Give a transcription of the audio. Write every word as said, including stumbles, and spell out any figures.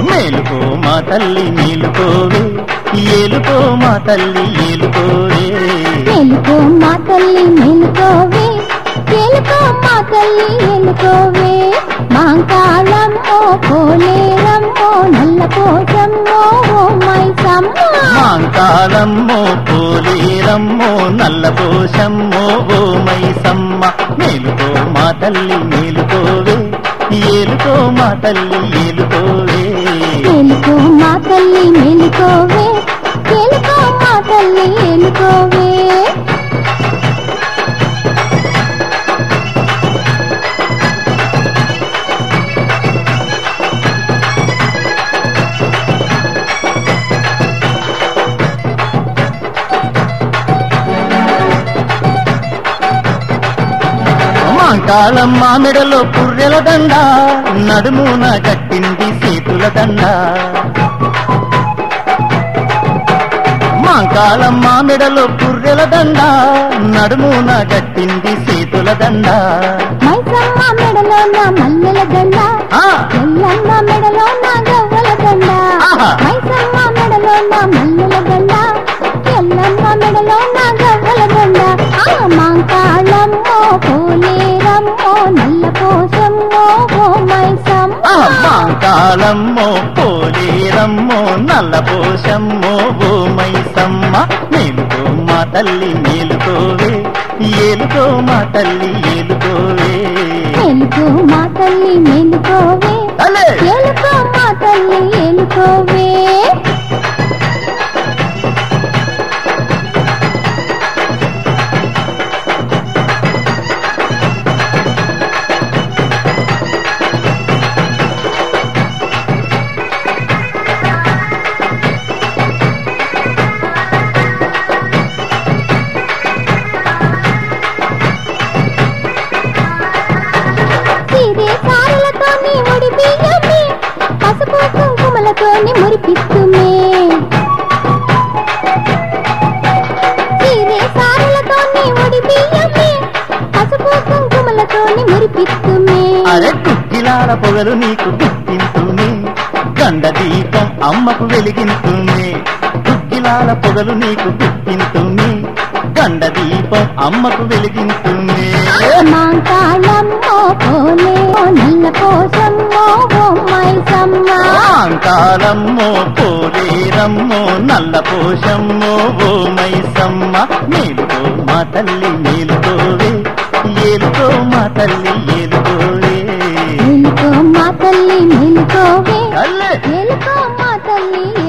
మేలుకో మా తల్లి మేలుకోవే, ఏలుకో మా తల్లి ఏలుకోవే. మేలుకో మా తల్లి మేలుకోవే, ఏలుకో మా తల్లి ఏలుకోవే. మాంకాళమ్మో పోలేరమ్మో నల్ల పోచమ్మో ఓ మైసమ్మ. మాంకాళమ్మో పోలేరమ్మో నల్ల పోషమ్మో ఓ మైసమ్మ. మేలుకో మా తల్లి మేలుకోవే, ఏలుకో మా తల్లి ఏలుకోవే. మేలుకో మా తల్లి మేలుకోవే, ఏలుకో మా తల్లి ఏలుకోవే. మాంకాళమ్మ మెడలో పుర్రెల దండ, నడుమున కట్టింది చేతుల దండ. మాంకాళమ్మ మెడలో పుర్రెల దండ, నడుమున కట్టింది చేతుల దండ. మైసమ్మ మెడలో నా మల్లెల దండ, ఎల్లమ్మ మెడలో నా గవ్వల దండ. మైసమ్మ మెడలో నా మల్లెల దండ, ఎల్లమ్మ మెడలో నా గవ్వల దండ. ఆ మాంకాళమ్మో పోలేరమ్మో నల్ల పోషమ్మో ఓ మైసమ్మ. మాంకాళమ్మో పోలేరమ్మో నల్ల పోషమ్మో ఓ మైసమ్మ. మేలుకో మా తల్లి మేలుకోవే, ఏలుకో మా తల్లి ఏలుకోవే. మేలుకో మా తల్లి మేలుకోవే, ఏలుకో మా తల్లి ఏలుకోవే. పసుపు కుంకుమలతోని మురిపిస్తుమే, సీరే సారలతోని ఒడి బియ్యమే, పసుపు కుంకుమలతోని మురిపిస్తుమే. అరే కుక్కిలాల పొగలు నీకు గుర్తింతుమే, గండ దీపం అమ్మకు వెలిగింతుమే. కుక్కిలాల పొగలు నీకు గుర్తింతుమే, గండ దీపం అమ్మకు వెలిగింతుమే. మాంకాళమ్మో పోలే నల్ల పోషమ్మో ఓ మైసమ్మ. మాంకాళమ్మో పోలేరమ్మో నల్ల పోషమ్మో ఓ మైసమ్మ. మేలుకో మా తల్లి మేలుకోవే, ఏలుకో మా తల్లి ఏలుకోవే. మేలుకో మా తల్లి మేలుకోవే, అల్లే ఏలుకో మా తల్లి